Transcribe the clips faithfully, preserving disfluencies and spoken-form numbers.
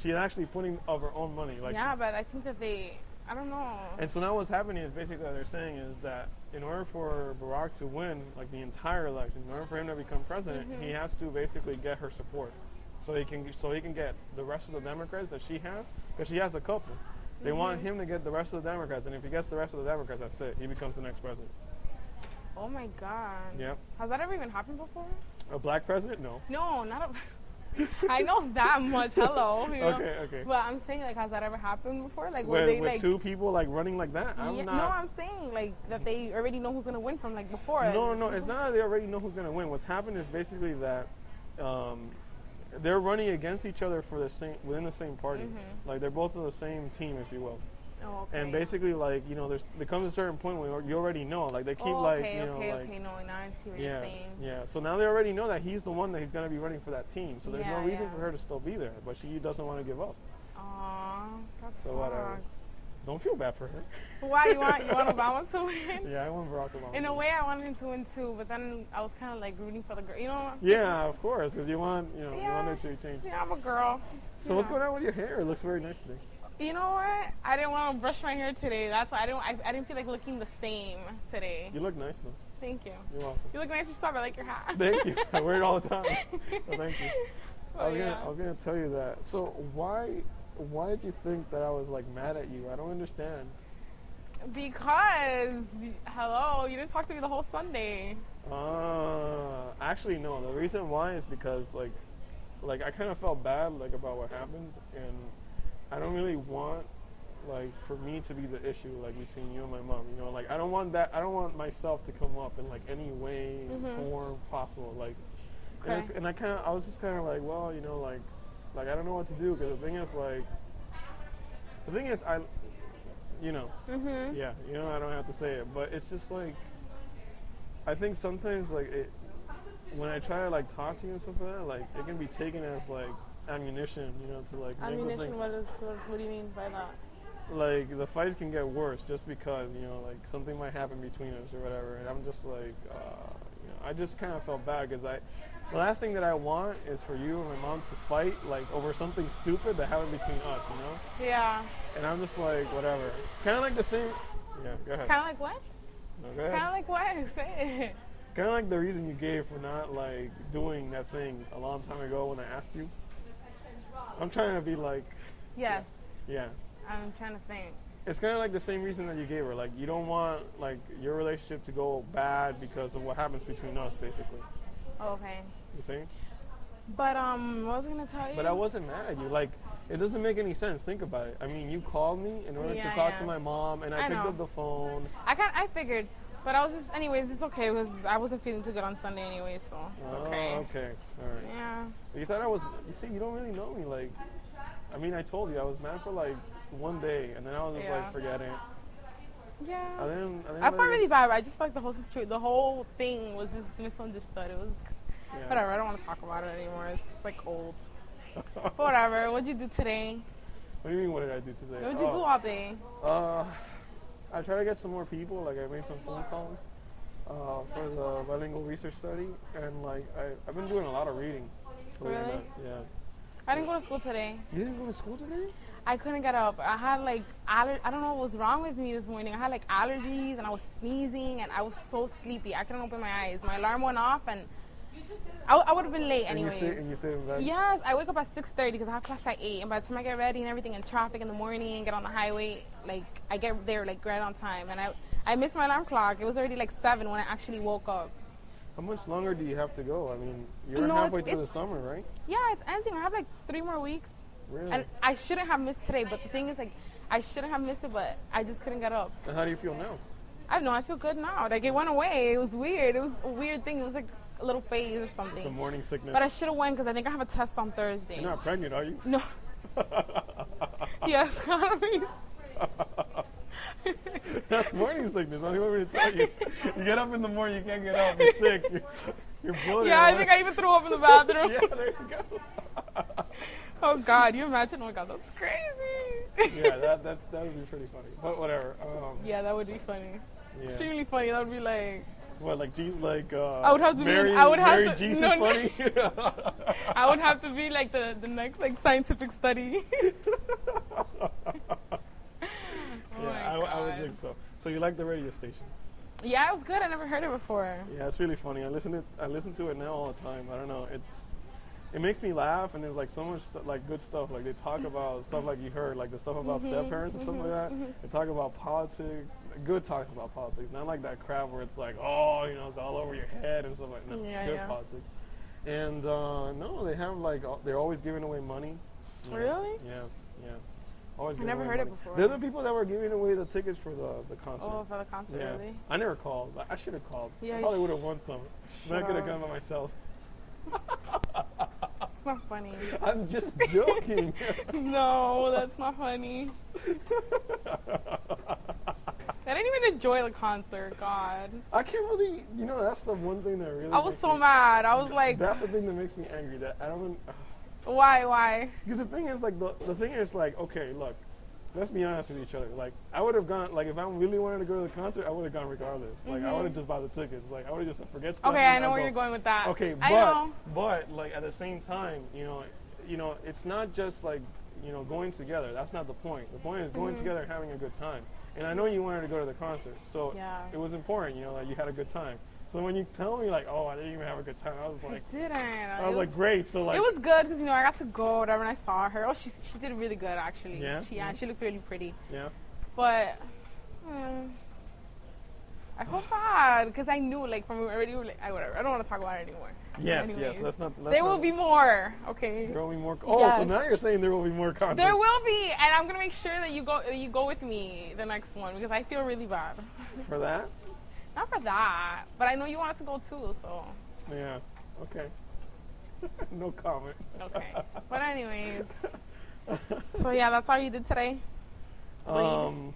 She's actually putting of her own money. Like yeah, but I think that they, I don't know. And so now what's happening is basically what they're saying is that in order for Barack to win, like the entire election, in order for him to become president, mm-hmm. he has to basically get her support, so he can so he can get the rest of the Democrats that she has, because she has a couple. They mm-hmm. want him to get the rest of the Democrats, and if he gets the rest of the Democrats, that's it. He becomes the next president. Oh my God. Yep. Has that ever even happened before? A black president? No. No, not a. I know that much. Hello. You know? Okay, okay. But I'm saying, like, has that ever happened before? Like, with, were they with like two people like running like that? I'm yeah, not. No, I'm saying like that they already know who's gonna win from like before. No, no, it's not that they already know who's gonna win. What's happened is basically that um, they're running against each other for the same within the same party. Mm-hmm. Like they're both on the same team, if you will. Oh, okay. And basically, like, you know, there's there comes a certain point where you already know. Like, they keep, oh, like, okay, you know, okay, like... okay, no, now I see what yeah, you're saying. Yeah, so now they already know that he's the one that he's going to be running for that team. So there's yeah, no reason yeah. for her to still be there. But she doesn't want to give up. Aww, that's So whatever. Don't feel bad for her. Why? You want, you want Obama to win? Yeah, I want Barack Obama. In a way, I wanted him to win, too. But then I was kind of, like, rooting for the girl, you know? Yeah, of course, because you want, you know, yeah. you want her to change. Yeah, I'm a girl. So yeah. what's going on with your hair? It looks very nice today. You know what? I didn't want to brush my hair today. That's why I didn't. I, I didn't feel like looking the same today. You look nice though. Thank you. You're welcome. You look nice yourself. I like your hat. Thank you. I wear it all the time. So thank you. Oh, I was yeah. gonna I was gonna tell you that. So why why did you think that I was like mad at you? I don't understand. Because hello, you didn't talk to me the whole Sunday. Uh actually no. The reason why is because like like I kind of felt bad like about what happened, and I don't really want like for me to be the issue like between you and my mom. You know, like I don't want that. I don't want myself to come up in like any way, mm-hmm. form possible. Like, okay. and, and I kind of, I was just kind of like, well, you know, like, like I don't know what to do, because the thing is like, the thing is I, you know, mm-hmm. yeah, you know, I don't have to say it, but it's just like, I think sometimes like it, when I try to like talk to you and stuff like that, like it can be taken as like ammunition, you know, to like ammunition. make What is what, what do you mean by that? Like the fights can get worse just because, you know, like something might happen between us or whatever, and I'm just like, uh, you know, I just kind of felt bad because I, the last thing that I want is for you and my mom to fight like over something stupid that happened between us, you know? Yeah. And I'm just like, whatever. Kind of like the same. Yeah, go ahead. Kind of like what? No, go ahead. Kind of like what? Say it. Kind of like the reason you gave for not like doing that thing a long time ago when I asked you. I'm trying to be like. Yes. Yeah. I'm trying to think. It's kind of like the same reason that you gave her. Like, you don't want like your relationship to go bad because of what happens between us, basically. Okay. You see? But um, what was I gonna tell you? But I wasn't mad at you. Like, it doesn't make any sense. Think about it. I mean, you called me in order yeah, to talk yeah. to my mom, and I, I picked know. up the phone. I kind I figured, but I was just anyways. It's okay because I wasn't feeling too good on Sunday anyway, so it's oh, okay. okay. All right. Yeah. You thought I was. You see, you don't really know me. Like, I mean, I told you I was mad for like one day, and then I was just yeah. like, forget it. Yeah. I didn't. I, didn't I felt really really bad. But I just felt like the whole situ- the whole thing was just misunderstood. It was yeah. whatever. I don't want to talk about it anymore. It's like old. But whatever. What'd you do today? What do you mean? What did I do today? What'd you oh. do all day? Uh, I tried to get some more people. Like, I made some phone calls uh, for the bilingual research study, and like I, I've been doing a lot of reading. Really? Yeah. I didn't go to school today. You didn't go to school today? I couldn't get up. I had like aller- I don't know what was wrong with me this morning. I had like allergies and I was sneezing and I was so sleepy. I couldn't open my eyes. My alarm went off and I, w- I would have been late anyways. And you stayed, and you stayed in bed? Yes, I wake up at six thirty because I have class at eight. And by the time I get ready and everything in traffic in the morning and get on the highway, like I get there like right on time. And I I missed my alarm clock. It was already like seven when I actually woke up. How much longer do you have to go? I mean, you're no, halfway it's, through it's, the summer, right? Yeah, it's ending. I have like three more weeks. Really? And I shouldn't have missed today, but the thing is, like, I shouldn't have missed it, but I just couldn't get up. And how do you feel now? I don't know. I feel good now. Like, it went away. It was weird. It was a weird thing. It was like a little phase or something. Some morning sickness. But I should have went because I think I have a test on Thursday. You're not pregnant, are you? No. Yes, gonorrhea. That's morning sickness. I don't want me to tell you. You get up in the morning, you can't get up. You're sick. You're, you're bloated. Yeah, I think I even threw up in the bathroom. Yeah, there you go. Oh, God. You imagine? Oh, my God. That's crazy. Yeah, that, that that would be pretty funny. But whatever. Um, yeah, that would be funny. Yeah. Extremely funny. That would be like, What, like Jesus, like uh, I would have to Mary, be. I would have Mary to. Jesus no, no. funny? I would have to be like the the next like scientific study. Oh yeah, I, I would think so. So you like the radio station? Yeah, it was good. I never heard it before. Yeah, it's really funny. I listen to I listen to it now all the time. I don't know. It's it makes me laugh, and there's like so much stu- like good stuff. Like they talk about stuff like you heard, like the stuff about Mhm, step parents and mhm, stuff like that. mhm. They talk about politics, good talks about politics, not like that crap where it's like, oh, you know, it's all over your head and stuff like that. No, Yeah, good yeah. politics. And uh, no, they have like al- they're always giving away money. You know, Really? Yeah, yeah. Always I giving never away heard it money. before. They're the people that were giving away the tickets for the the concert. Oh, for the concert, Yeah. really? I never called. I- I should have called. Yeah, I you probably sh- would have won some. Then I Shut could have up. gone by myself. It's not funny. I'm just joking. No, that's not funny. I didn't even enjoy the concert. God, I can't really, you know, that's the one thing that really. I was makes so me, mad. I was like, That's the thing that makes me angry. That I don't. why, why? Because the thing is, like, the, the thing is, like, okay, look, let's be honest with each other. Like, I would have gone, like, if I really wanted to go to the concert, I would have gone regardless. Like, I Mhm. would have just bought the tickets. Like, I would have just forget stuff. Okay, and I know I'll where go. you're going with that. Okay, I but know. but like at the same time, you know, you know, it's not just like you know going together. That's not the point. The point is going Mhm. together and having a good time. And I know you wanted to go to the concert, so Yeah. it was important. You know, like you had a good time. So when you tell me like, oh, I didn't even have a good time, I was like, I didn't. I was like, great. So like, it was good because you know I got to go whatever, and I saw her. Oh, she she did really good actually. Yeah? She yeah, she looked really pretty. yeah, But mm, I felt bad because I knew like from already like I whatever. I don't want to talk about it anymore. yes, Anyways, yes. Let's not. Let's there not, will be more. Okay. There will be more. Oh, so Yes. now you're saying there will be more content. There will be, and I'm gonna make sure that you go that you go with me the next one because I feel really bad. For that? Not for that, but I know you wanted to go too, so Yeah. Okay. No comment. okay. But anyways, so yeah, that's all you did today. Read. Um,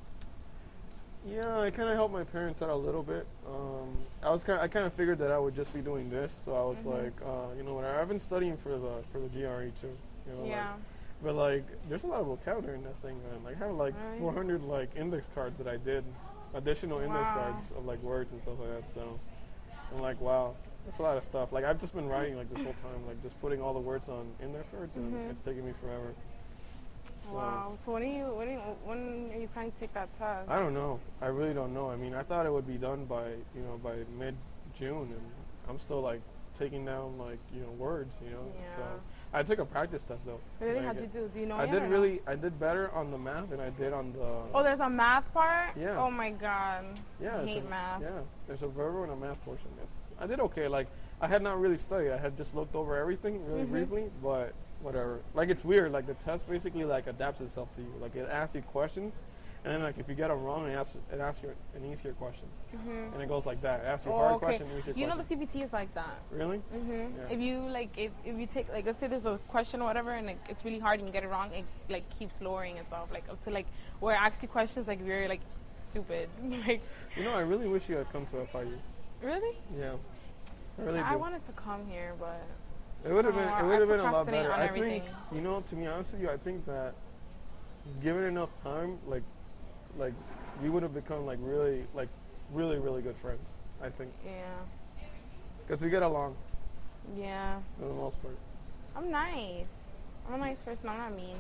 yeah, I kind of helped my parents out a little bit. Um, I was kind, I kind of figured that I would just be doing this, so I was Mhm. like, uh, you know what? I've been studying for the for the G R E too. You know, Yeah. Like, but like, there's a lot of vocabulary in that thing, man. Like, I have like Really? four hundred like index cards that I did, additional index Wow. cards of like words and stuff like that. So I'm like, wow, that's a lot of stuff. Like, I've just been writing like this whole time, like just putting all the words on index cards, and Mhm. it's taking me forever. So, Wow. So when are you when are you, when are you planning to take that test? I don't know. I really don't know. I mean, I thought it would be done by, you know, by mid June, and I'm still like taking down like, you know, words, you know. Yeah. So I took a practice test though. Really? Like, How'd you do? Do you know I yet did or no? really. I did better on the math than I did on the. Oh, there's a math part? Yeah. Oh my god. yeah. I there's hate a- math. Yeah, there's a verbal and a math portion. Yes, I did okay. Like I had not really studied. I had just looked over everything really Mhm. briefly, but whatever. Like it's weird. Like the test basically like adapts itself to you. Like it asks you questions, and then like if you get them wrong, it asks it asks you an easier question, Mhm. and it goes like that. It asks you a Oh, hard okay. question, easier You know the question. C B T is like that. Really? Mhm. Yeah. If you like, if, if you take like, let's say there's a question or whatever, and it, it's really hard and you get it wrong, it like keeps lowering itself, like up to like where it asks you questions like very like stupid. Like, You know, I really wish you had come to F I U. really? Yeah, I really I do. wanted to come here, but It would have No, been. It I would have been a lot procrastinate better. on I everything. think. You know, to be honest with you, I think that given enough time, like, like we would have become like really, like, really, really good friends. I think yeah, because we get along yeah. for the most part. I'm nice. I'm a nice person. I'm not mean.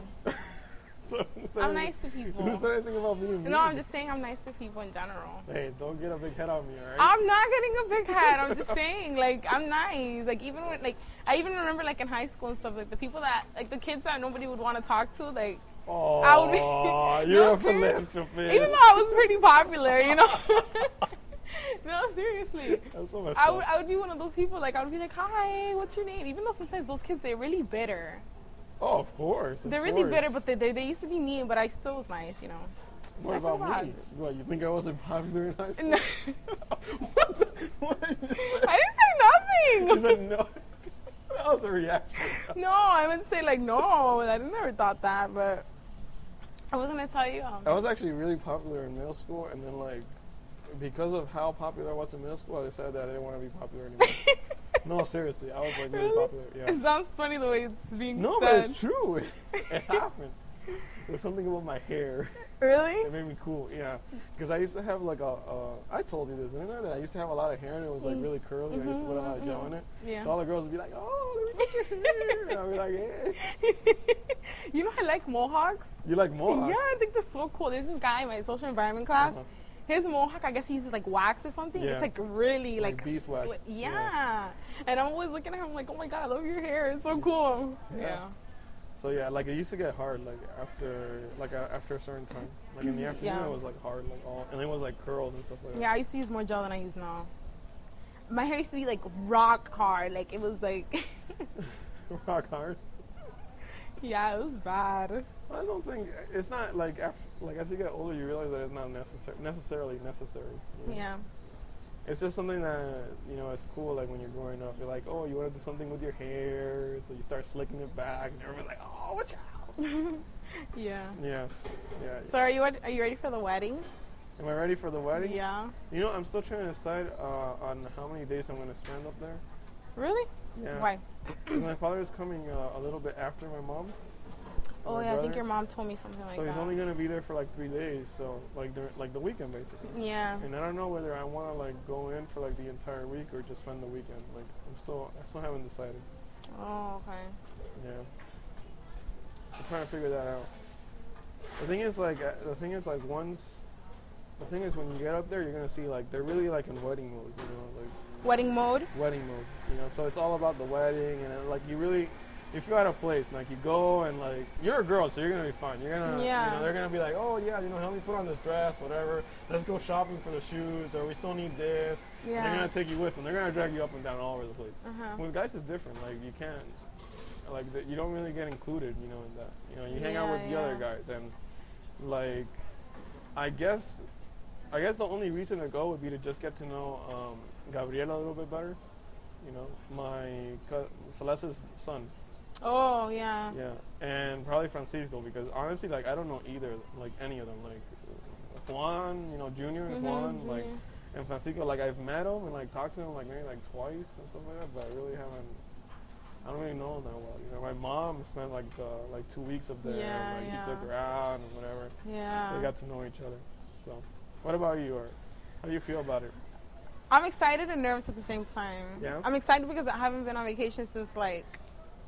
So who said I'm anything- nice to people. Who said anything about being mean? No, I'm just saying I'm nice to people in general. Hey, don't get a big head on me, alright? I'm not getting a big head. I'm just saying, like, I'm nice. Like, even when, like, I even remember, like, in high school and stuff, like, the people that, like, the kids that nobody would want to talk to, like, Oh, I would be- you're No, a seriously. philanthropist. even though I was pretty popular, you know. No, seriously. That's so messed I up. would, I would be one of those people, like, I would be like, hi, what's your name? Even though sometimes those kids, they're really bitter. Oh, of course. of They're really course. bitter, but they, they, they used to be mean, but I still was nice, you know. What I feel about bad. me? What, you think I wasn't popular in high school? No. What? The, what? I didn't say You nothing. said no. That was a reaction. No, I would say like no. I never thought that, but I was gonna tell you. Um, I was actually really popular in middle school, and then like because of how popular I was in middle school, I decided that I didn't want to be popular anymore. No, seriously, I was like really Really? popular. Yeah. It sounds funny the way it's being No, said. but it's true. It, it happened. The was something about my hair. Really? It made me cool, yeah. Because I used to have like a, uh, I told you this, didn't I? That I used to have a lot of hair and it was like Mm. really curly. Mm-hmm, I used to put a lot of mm-hmm, gel in it. Yeah. So all the girls would be like, oh, let me get your hair. And I'd be like, yeah. You know, I like mohawks. You like mohawks? Yeah, I think they're so cool. There's this guy in my social environment class. Uh-huh. His mohawk, I guess he uses like wax or something. Yeah. It's like really Like like, beeswax. sli- Yeah. Yeah. And I'm always looking at him like, oh my god, I love your hair. It's so cool. Yeah. Yeah. So yeah, like it used to get hard, like after, like uh, after a certain time, like in the afternoon, Yeah. it was like hard, like all, and it was like curls and stuff like that. Yeah, I used to use more gel than I use now. My hair used to be like rock hard. Like it was like, Rock hard. yeah, it was bad. I don't think it's not like after, like as you get older, you realize that it's not necessary, necessarily necessary. you know? Yeah. It's just something that, you know, it's cool, like when you're growing up, you're like, oh, you want to do something with your hair, so you start slicking it back, and everyone's like, oh, watch out. Yeah. Yeah, yeah. So are you are you ready for the wedding? Am I ready for the wedding? Yeah. You know, I'm still trying to decide uh, on how many days I'm going to spend up there. Really? Yeah. Why? 'Cause my father is coming uh, a little bit after my mom. Oh my yeah, I think brother. your mom told me something like So that. he's only going to be there for like three days, so like during, like the weekend basically. Yeah. And I don't know whether I want to like go in for like the entire week or just spend the weekend. Like I'm still, I still haven't decided. Oh, okay. Yeah. I'm trying to figure that out. The thing is like, uh, the thing is like once, the thing is when you get up there, you're gonna see like they're really like in wedding mode, you know, like Wedding mode? wedding mode, you know. So it's all about the wedding and uh, like you really, if you're at a place like you go and like you're a girl, so you're gonna be fine. You're gonna, Yeah. you know, they're gonna be like, oh yeah, you know, help me put on this dress, whatever. Let's go shopping for the shoes, or we still need this. And they're Yeah. gonna take you with them. They're gonna drag you up and down all over the place. Uh-huh. With guys, it's different. Like you can't, like the, you don't really get included, you know, in that. You know, you hang out Yeah, with the yeah. other guys, and like, I guess, I guess the only reason to go would be to just get to know um, Gabriela a little bit better. You know, my co- Celeste's son. Oh, yeah. Yeah, and probably Francisco, because honestly, like I don't know either, like any of them, like uh, Juan, you know, Junior and Mhm, Juan, like. Junior. And Francisco, like I've met him and like talked to him like maybe like twice and stuff like that, but I really haven't. I don't really know him that well. You know, my mom spent like uh, like two weeks up there. Yeah, and, like, yeah. He took her out and whatever. Yeah. They got to know each other. So, what about you? Or how do you feel about it? I'm excited and nervous at the same time. Yeah? I'm excited because I haven't been on vacation since like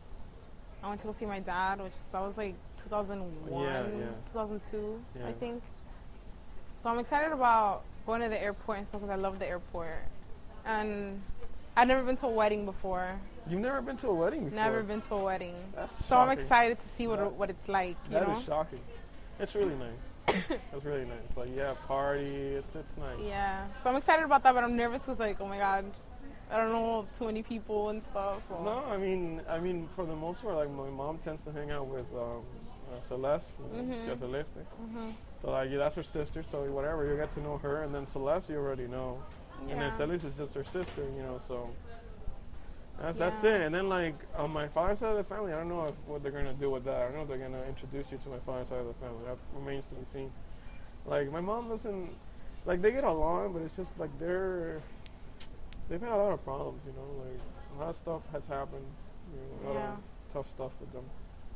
I went to go see my dad, which that was like two thousand one, Yeah, yeah. two thousand two, I Yeah. think. So I'm excited about going to the airport and stuff because I love the airport. And I've never been to a wedding before. You've never been to a wedding before. Never been to a wedding. That's So I'm shocking. excited to see what That- it, what it's like, you That know? is shocking. It's really nice. It's really nice. Like yeah, party. It's it's nice. Yeah. So I'm excited about that, but I'm nervous because like, oh my god, I don't know too many people and stuff. So No, I mean, I mean, for the most part, like my mom tends to hang out with um, uh, Celeste, you know, Mhm. Tia Celeste. Mhm. So like, yeah, that's her sister. So whatever, you get to know her, and then Celeste, you already know, and then Yeah. Celeste is just her sister, you know. So that's that's Yeah. it. And then like on my father's side of the family, I don't know if, what they're gonna do with that. I don't know if they're gonna introduce you to my father's side of the family. That remains to be seen. Like my mom doesn't, like they get along, but it's just like they're, they've had a lot of problems, you know. Like a lot of stuff has happened, you know, a lot Yeah. of tough stuff with them.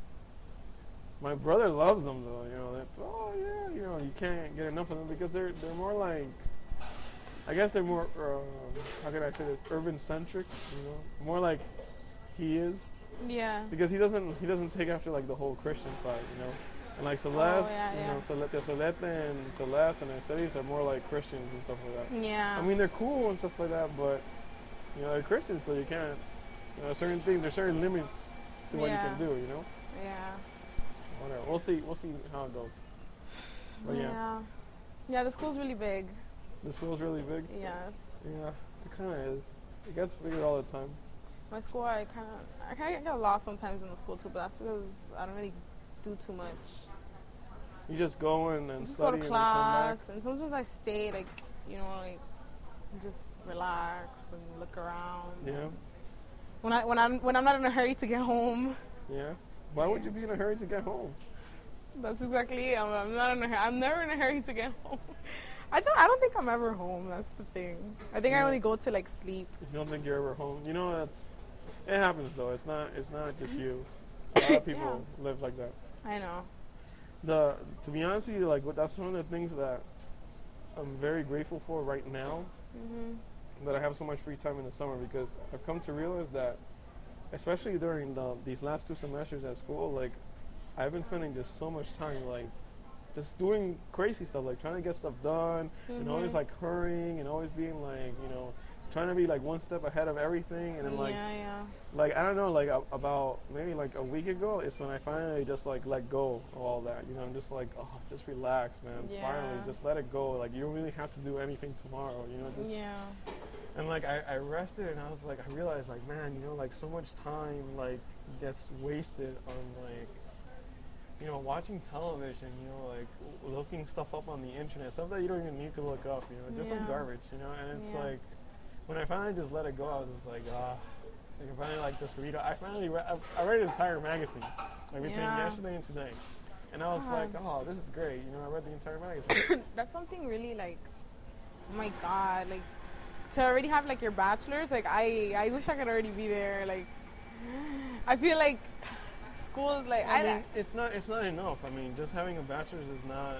My brother loves them though, you know. That oh yeah, you know, you can't get enough of them because they're they're more like, I guess they're more uh, how can I say this, urban centric, you know, more like he is Yeah. because he doesn't he doesn't take after like the whole Christian side, you know. And like Celeste, Oh, yeah, you yeah. know, Celeste, Celeste and Celeste and Mercedes are more like Christians and stuff like that. Yeah. I mean, they're cool and stuff like that, but you know, they're Christians, so you can't. You know, certain things, there's certain limits to what Yeah. you can do. You know, yeah. whatever. We'll see. We'll see how it goes. But yeah, yeah. Yeah, the school's really big. the school's really big. Yes. Yeah, it kind of is. It gets bigger all the time. My school, I kind of, I kind of get lost sometimes in the school too, but that's because I don't really do too much. You just go in and I just study go to and then come back. class, and sometimes I stay, like, you know, like, just relax and look around. Yeah, When I when I'm when I'm not in a hurry to get home. yeah. Why would you be in a hurry to get home? That's exactly it. I'm, I'm not in a hurry. I'm never in a hurry to get home. I don't. I don't think I'm ever home. That's the thing. I think I Yeah. only go to like sleep. If you don't think you're ever home, you know that's. It happens though. It's not. It's not just you. A lot of people live like that. I know. the to be honest with you, like what, that's one of the things that I'm very grateful for right now. Mhm. That I have so much free time in the summer because I've come to realize that, especially during the, these last two semesters at school, like I've been spending just so much time like just doing crazy stuff, like trying to get stuff done Mhm. and always like hurrying and always being like, you know, trying to be like one step ahead of everything. And then like, yeah, yeah. like I don't know, like a, about maybe like a week ago, it's when I finally just like let go of all that. You know, I'm just like, oh, just relax, man. Yeah. Finally, just let it go. Like you don't really have to do anything tomorrow. You know, just Yeah. and like I, I rested and I was like, I realized like, man, you know, like so much time like gets wasted on like, you know, watching television, you know, like w- looking stuff up on the internet, stuff that you don't even need to look up, you know, just Yeah. like garbage, you know. And it's Yeah. like, when I finally just let it go, I was just like, ah, like I finally like just read. I finally read, I, I read an entire magazine, like between Yeah. yesterday and today, and I was God. like, oh, this is great, you know. I read the entire magazine. That's something really like, oh my God, like to already have like your bachelor's. Like I, I wish I could already be there. Like I feel like school is like I I, mean, it's not it's not enough. I mean, just having a bachelor's is not.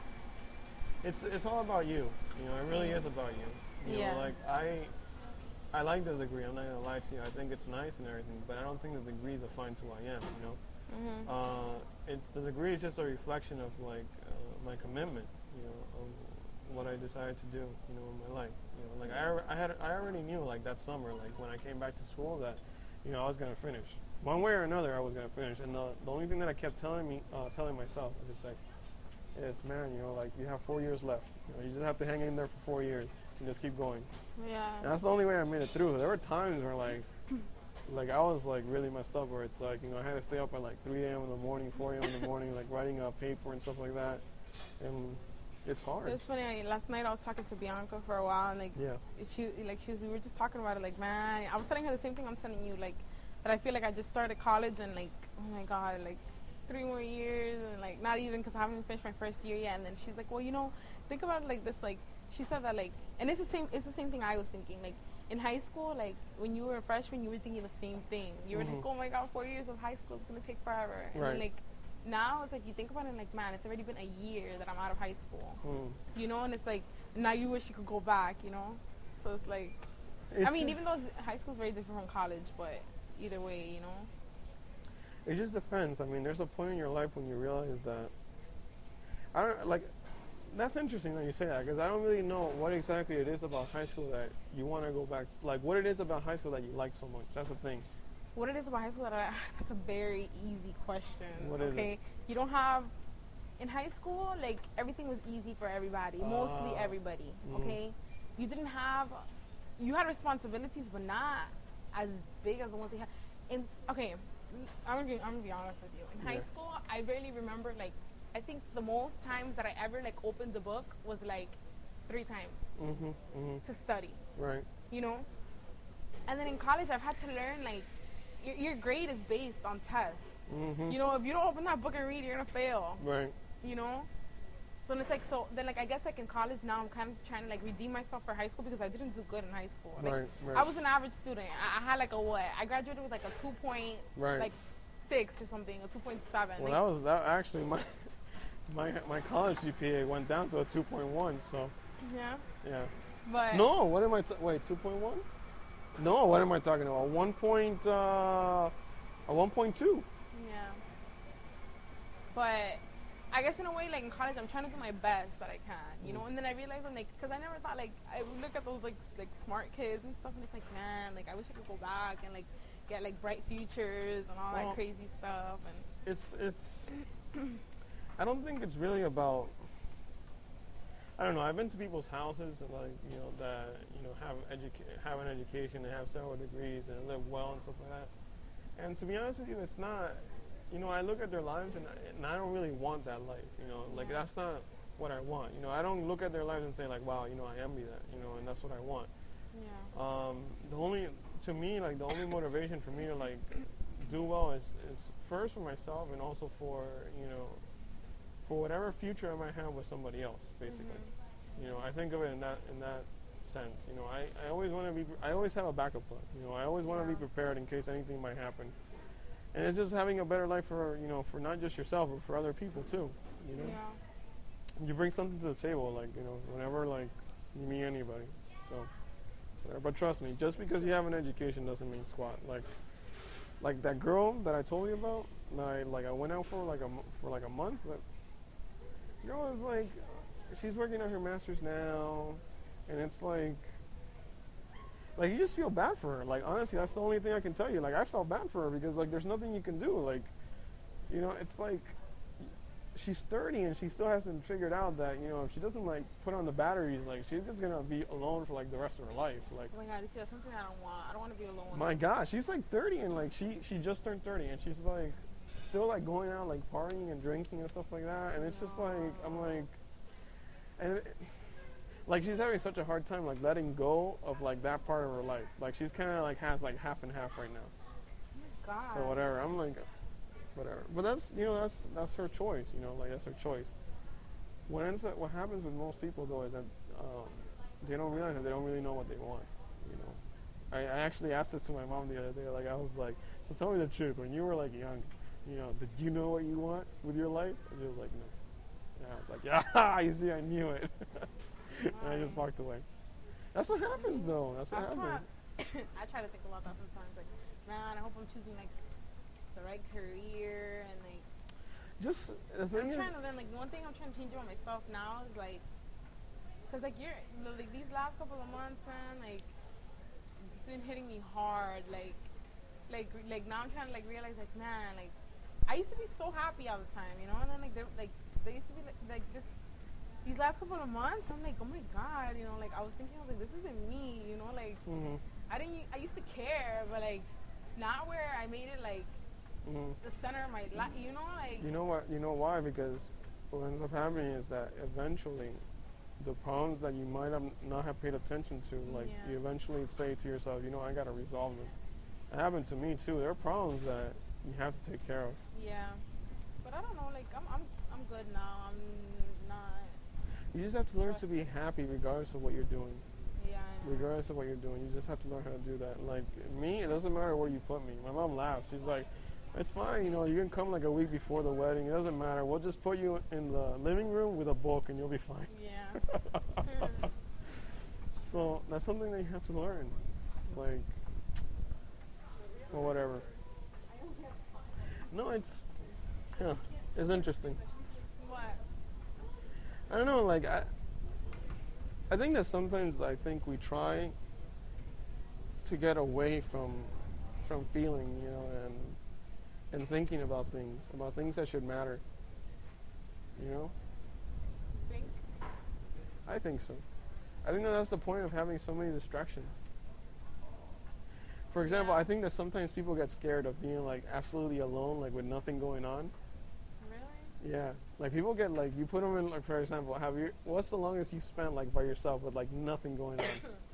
It's it's all about you. You know, it really is about you. You Yeah. know, like I, I like the degree. I'm not gonna lie to you. I think it's nice and everything, but I don't think the degree defines who I am. You know, Mhm. uh, it, the degree is just a reflection of like uh, my commitment. You know, of what I decided to do. You know, in my life. You know, like I, al- I had I already knew like that summer, like when I came back to school, that you know I was gonna finish. One way or another, I was gonna finish, and the, the only thing that I kept telling me, uh, telling myself, was just like, is, man, you know, like you have four years left. You know, you just have to hang in there for four years and just keep going. Yeah. And that's the only way I made it through. There were times where like, like I was like really messed up, where it's like, you know, I had to stay up at like three a m in the morning, four a m in the morning, like writing a paper and stuff like that, and it's hard. It was funny. I, last night I was talking to Bianca for a while, and like Yeah. she, like she was, we were just talking about it. Like, man, I was telling her the same thing I'm telling you. Like, that I feel like I just started college, and like, oh my God, like three more years, and like not even because I haven't finished my first year yet. And then she's like, well, you know, think about it like this. Like, she said that like, and it's the same. It's the same thing I was thinking. Like in high school, like when you were a freshman, you were thinking the same thing. You were Mhm. like, oh my God, four years of high school is gonna take forever. And Right. then, like now it's like you think about it, like, man, it's already been a year that I'm out of high school. Mm. You know, and it's like now you wish you could go back. You know, so it's like, I It's mean, ju- even though it's- high school is very different from college, but either way, you know. It just depends. I mean, there's a point in your life when you realize that. I don't like. That's interesting that you say that because I don't really know what exactly it is about high school that you want to go back. Like, what it is about high school that you like so much. That's the thing. What it is about high school that I, that's a very easy question. What is it? okay, you don't have in high school like everything was easy for everybody, mostly Ah. everybody. Mhm. Okay, you didn't have you had responsibilities, but not as big as the ones they had. In okay, I'm gonna be, I'm gonna be honest with you. In high Yeah. school, I barely remember like I think the most times that I ever like opened the book was like three times Mm-hmm. Mm-hmm. to study. Right. You know, and then in college, I've had to learn like your, your grade is based on tests. Mm-hmm. You know, if you don't open that book and read, you're gonna fail. Right. You know, so then it's like so. Then like I guess like in college now, I'm kind of trying to like redeem myself for high school because I didn't do good in high school. Like, Right. Right. I was an average student. I, I had like a what? I graduated with like a two point right. like six or something, a two point seven. well, Like, that was that actually my my my college G P A went down to a two point one. So yeah, yeah. but No, what am I? T- wait, two point one? No, what am I talking about? One point, uh, a one point two. yeah. But I guess in a way, like in college, I'm trying to do my best that I can, you know. And then I realized I'm like, because I never thought like I would look at those like s- like smart kids and stuff, and it's like, man, like I wish I could go back and like get like bright futures and all Well, that crazy stuff. And It's it's. I don't think it's really about. I don't know. I've been to people's houses and like you know that you know have educa- have an education and have several degrees and live well and stuff like that. And to be honest with you, it's not. You know, I look at their lives and I, and I don't really want that life. You know, like Yeah. that's not what I want. You know, I don't look at their lives and say like, wow, you know, I envy that. You know, and that's what I want. yeah, Um, the only to me like the only motivation for me to like do well is, is first for myself and also for you know for whatever future I might have with somebody else basically. Mhm. You know, I think of it in that in that sense. You know, I, I always want to be I always have a backup plan. You know, I always want to be Yeah. prepared in case anything might happen. and it's just having a better life for you know for not just yourself but for other people too. You know, Yeah. you bring something to the table, like you know, whenever like you meet anybody. So, whatever. But trust me, just because you have an education doesn't mean squat. Like, like that girl that I told you about, that I like I went out for like a mo- for like a month. That girl is like, she's working on her master's now, and it's like. Like you just feel bad for her. Like honestly, that's the only thing I can tell you. Like I felt bad for her because like there's nothing you can do. Like, you know, it's like she's thirty and she still hasn't figured out that you know if she doesn't like put on the batteries, like she's just gonna be alone for like the rest of her life. Like, Oh my God, see, that's something I don't want. I don't want to be alone. my God, she's like thirty and like she she just turned thirty and she's like still like going out like partying and drinking and stuff like that. And it's just like I'm like, and. It, Like she's having such a hard time like letting go of like that part of her life. Like she's kind of like has like half and half right now. God. So whatever. I'm like, whatever. But that's you know that's that's her choice. You know like that's her choice. What ends up, what happens with most people though is that um, they don't realize that they don't really know what they want. You know. I, I actually asked this to my mom the other day. Like I was like, so tell me the truth. When you were like young, you know, did you know what you want with your life? And she was like, no. And I was like, yeah, you see, I knew it. And I just walked away. That's what happens, though. That's what That's happens. why I try to think about that sometimes. Like, man, I hope I'm choosing like the right career and like. Just the I'm thing is, trying to learn. Like one thing I'm trying to change about myself now is like, cause like you're like these last couple of months, man. Like it's been hitting me hard. Like, like like now I'm trying to like realize like, man, like I used to be so happy all the time, you know, and then like there, like there used to be like, like this. These last couple of months, I'm like, oh my God, you know, like I was thinking, I was like, this isn't me, you know, like mm-hmm, I didn't, I used to care, but like not where I made it like mm-hmm. the center of my life, you know, like. You know what? You know why? Because what ends up happening is that eventually, the problems that you might have not have paid attention to, like Yeah. you eventually say to yourself, you know, I gotta resolve them. It happened to me too. There are problems that you have to take care of. Yeah, but I don't know, like I'm, I'm, I'm good now. I'm not. You just have to learn to be happy regardless of what you're doing. Yeah. I know. Regardless of what you're doing, you just have to learn how to do that. Like me, it doesn't matter where you put me. My mom laughs. She's like, it's fine, you know, you can come like a week before the wedding. It doesn't matter. We'll just put you in the living room with a book and you'll be fine. Yeah. So that's something that you have to learn. Like, or whatever. No, it's, yeah, it's interesting. What? I don't know, like, I, I think that sometimes I think we try to get away from, from feeling, you know, and, and thinking about things, about things that should matter. You know? Think? I think so. I think that that's the point of having so many distractions. For example, Yeah. I think that sometimes people get scared of being like absolutely alone, like with nothing going on. Really? Yeah, like people get like you put them in like for example, have you? What's the longest you spent like by yourself with like nothing going on?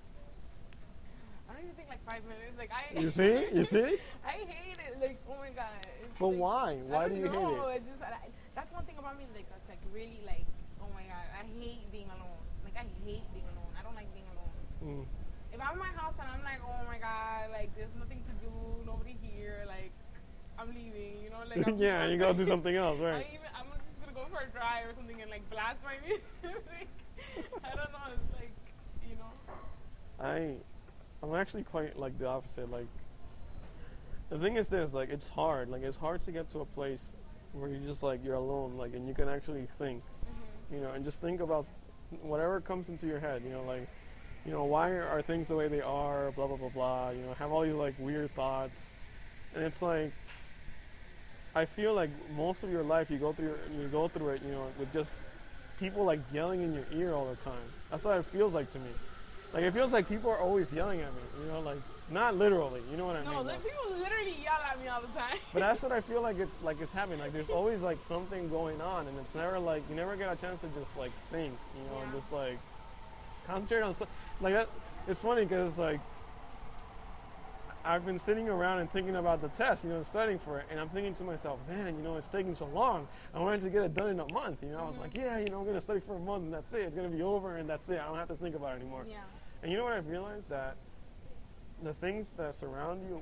I don't even think like five minutes. Like I. You see? You see? I hate it. Like oh my God. It's But like, why? I Why don't do you know. hate it? It's just, I, that's one thing about me. Like that's like really like oh my God. I hate being alone. Like I hate being alone. I don't like being alone. Mm. If I'm in my house and I'm like, oh my God, like there's nothing to do, nobody here, like I'm leaving, you know, like I'm Yeah, you go do something else, I right? even, I'm just gonna go for a drive or something and like blast my music. I don't know, it's like, you know. I, I'm actually quite like the opposite. Like, the thing is this, like it's hard. Like it's hard to get to a place where you just like you're alone, like and you can actually think, Mm-hmm. you know, and just think about whatever comes into your head. You know, like, you know, why are things the way they are? Blah blah blah blah. You know, have all these like weird thoughts, and it's like. I feel like most of your life you go through you go through it, you know, with just people like yelling in your ear all the time. That's what it feels like to me. Like it feels like people are always yelling at me, you know, like not literally, you know what I No, mean? like, Like, people literally yell at me all the time. but that's what I feel like it's like it's happening. Like there's always like something going on, and it's never like you never get a chance to just like think, you know, and Yeah. just like concentrate on so- like that. It's funny because like I've been sitting around and thinking about the test, you know, studying for it, and I'm thinking to myself, man, you know, it's taking so long. I wanted to get it done in a month, you know. I was like, yeah, you know, I'm gonna study for a month, and that's it. It's gonna be over, and that's it. I don't have to think about it anymore. Yeah. And you know what I've realized? That the things that surround you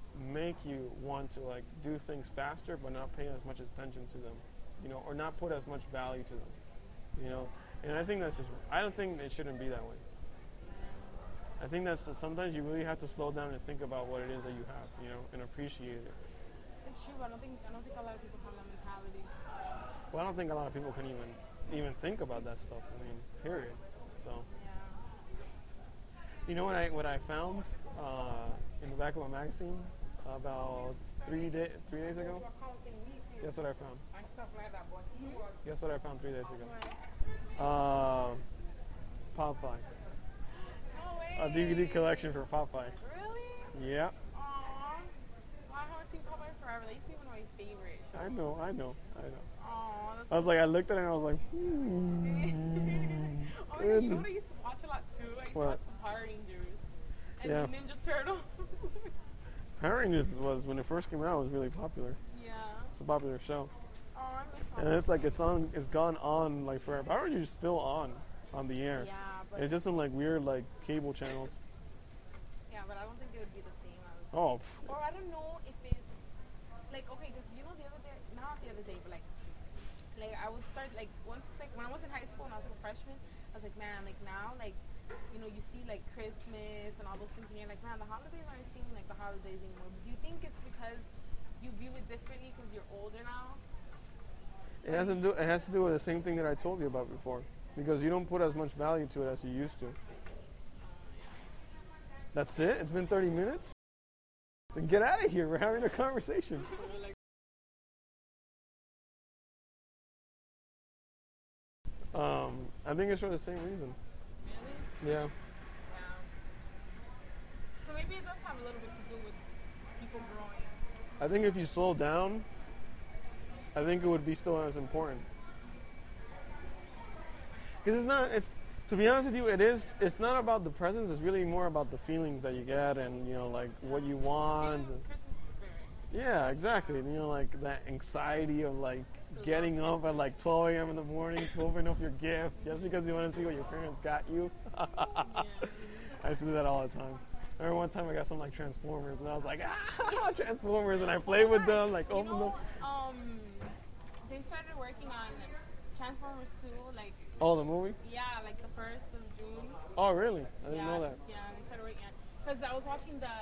make you want to like do things faster, but not pay as much attention to them, you know, or not put as much value to them, you know. And I think that's just. I don't think it shouldn't be that way. I think that's sometimes you really have to slow down and think about what it is that you have, you know, and appreciate it. It's true. I don't think I don't think a lot of people have that mentality. Well, I don't think a lot of people can even even think about that stuff. I mean, period. So. Yeah. You know what I what I found uh, in the back of a magazine about three day three days ago? Guess what I found? Guess what I found three days ago? Uh, Popeye. No way. A D V D collection for Popeye. Really? Yeah. Aww. Well, I haven't seen Popeye forever. They used to be one of my favorites. I know, I know, I know. Aww. That's I was like, I looked at it and I was like, hmm. Oh, you know what I used to watch a lot too? I used to What? watch the Power Rangers and Yeah. the Ninja Turtles. Power Rangers was when it first came out was really popular. Yeah. It's a popular show, Oh, I miss and Popeye. it's like it's on, it's gone on like forever. Power Rangers is still on, on the air. Yeah, but It's just in like weird like cable channels. yeah, but I don't think it would be the same as. Oh, Or I don't know if it's like okay, because you know the other day, not the other day, but like, like I would start like once like when I was in high school and I was like a freshman, I was like man, like now like, you know you see like Christmas and all those things and you're like man, the holidays aren't seem like the holidays anymore. But do you think it's because you view it differently because you're older now? it has to do. It has to do with the same thing that I told you about before, because you don't put as much value to it as you used to. That's it. It's been thirty minutes. Then get out of here. We're having a conversation. Um, I think it's for the same reason. Really? Yeah. Yeah. So maybe it does have a little bit to do with people growing. I think if you slow down, I think it would be still as important. Because it's not. It's to be honest with you, it is. It's not about the presents. It's really more about the feelings that you get, and you know, like what you want. Feeling Christmas spirit. Yeah, exactly. You know, like that anxiety of like getting up at like twelve a m in the morning to open up your gift just because you want to see what your parents got you. I used to do that all the time. I remember one time I got some like Transformers and I was like, ah, Transformers, and I played with them, like You open know, them. um, they started working on Transformers two, like Oh, the movie? yeah, like the first of June. Oh, really? I didn't yeah, know that. Yeah, they started working on. Because I was watching the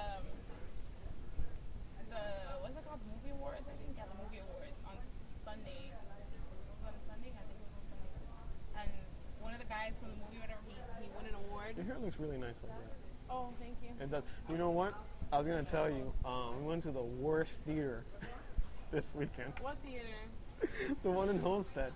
the what's it called, movie awards? I think yeah, the movie awards on Sunday. Was it on Sunday? I think it was on Sunday. And one of the guys from the movie, whatever, he he won an award. Your hair looks really nice like that. Oh, thank you. It does. You know what? I was gonna tell you. Um, we went to the worst theater this weekend. What theater? The one in Homestead.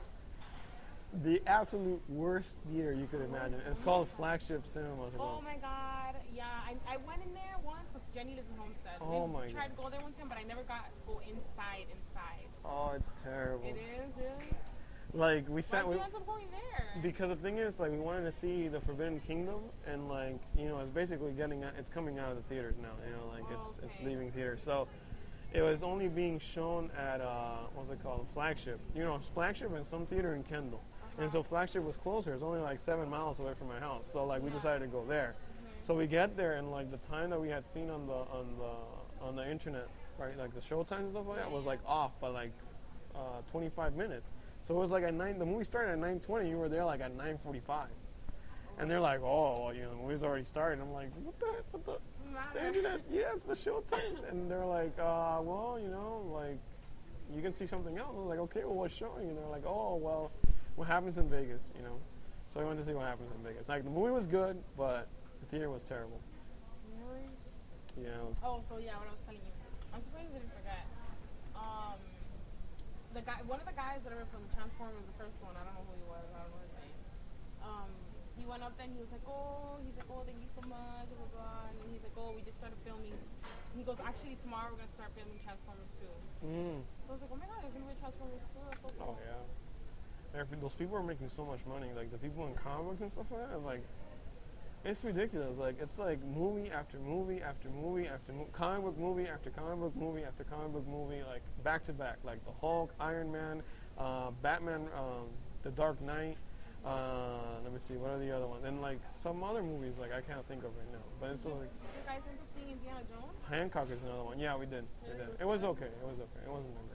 The absolute worst theater you could imagine. It's called Flagship Cinemas. Oh my God! Yeah, I, I went in there once because Jenny lives in Homestead. Oh we my tried God. to go there one time, but I never got to go inside. Inside. Oh, it's terrible. It is really. Like we Why sat. did We, you end up going there? because the thing is, like, we wanted to see the Forbidden Kingdom, and like, you know, it's basically getting. Out, it's coming out of the theaters now. You know, like Oh, it's it's okay. leaving theaters. So it was only being shown at uh, what's it called, Flagship. You know, Flagship and some theater in Kendall. And so Flagship was closer. It's only like seven miles away from my house. So like we Yeah. decided to go there. So we get there, and like the time that we had seen on the on the on the internet, right, like the show times and stuff like that, was like off by like uh, twenty-five minutes. So it was like at nine. The movie started at nine twenty. You were there like at nine forty-five. And they're like, oh, well, you know, the movie's already started. I'm like, what the heck? What the? The internet? Yes, the show times. And they're like, uh, well, you know, like you can see something else. I was like, okay, well, what's showing? And they're like, oh, well, what happens in Vegas, you know? So I went to see what happens in Vegas. Like the movie was good, but the theater was terrible. Really? Yeah. It was, Oh, so yeah, what I was telling you. I'm surprised I didn't forget. Um, the guy, one of the guys that were from Transformers, the first one, I don't know who he was, I don't know his name. Um, he went up there and he was like, oh, he's like, oh, thank you so much, blah, blah, blah. And he's like, oh, we just started filming. And he goes, actually, tomorrow we're going to start filming Transformers two. mm. So I was like, oh my God, there's going to be Transformers two. That's so Oh cool. yeah. There- Those people are making so much money. Like the people in comic books and stuff like that. Like it's ridiculous. Like it's like movie after movie after movie after mo- comic book movie after comic book movie after comic book movie, like back to back. Like the Hulk, Iron Man, uh, Batman, um, The Dark Knight, Uh, let me see. What are the other ones? And like some other movies, like I can't think of right now. But it's like You guys end up seeing Indiana Jones? Hancock is another one. Yeah, we did. We did. It was okay. It was okay. It wasn't that